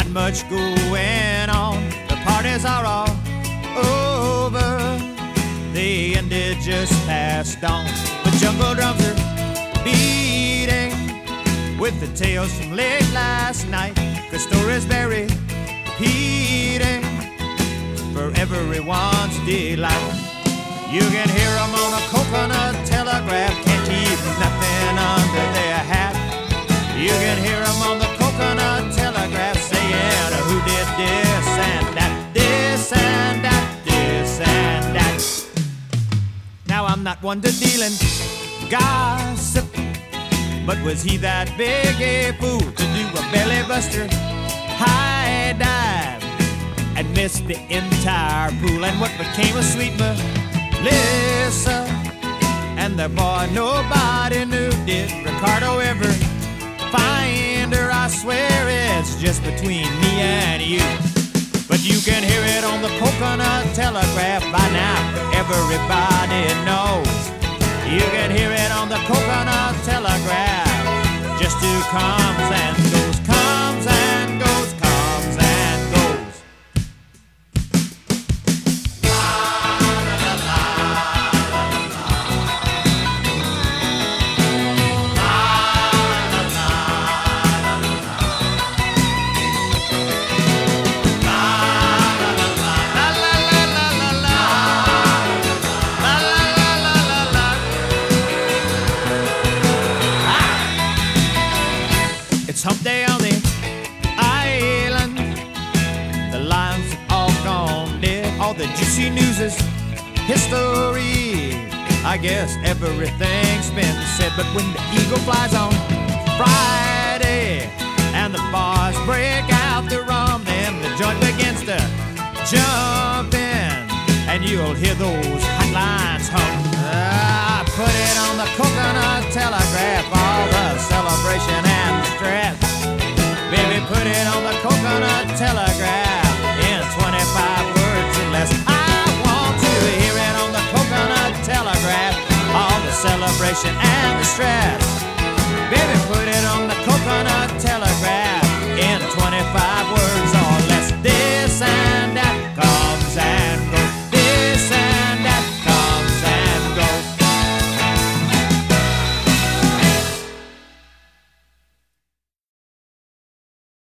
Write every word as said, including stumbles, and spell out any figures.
not much going on. The parties are all over. The ended just past dawn. The jungle drums are beating with the tales from late last night. The stories they're repeating for everyone's delight. You can hear them on a coconut telegraph. Can't keep nothing under their hat. You can hear them on the coconut telegraph saying who did this and that, this and that, this and that. Now I'm not one to deal in gossip, but was he that big a fool to do a belly buster high dive and miss the entire pool? And what became of sweet Melissa and the boy nobody knew? Did Ricardo ever find her? I swear it's just between me and you. But you can hear it on the coconut telegraph by now. Everybody knows. You can hear it on the coconut telegraph. Just who comes and goes, comes and goes, comes and goes. It's hump day on the island. The lions all gone dead. All the juicy news is history. I guess everything's been said. But when the eagle flies on Friday and the bars break out the rum, then the joint begins to jump in, and you'll hear those hotlines hum. Ah, put it on the coconut telegraph, all the celebration and the stress. Baby, put it on the coconut telegraph in twenty-five words or less. I want to hear it on the coconut telegraph, all the celebration and the stress. Baby, put it on the coconut telegraph in twenty-five words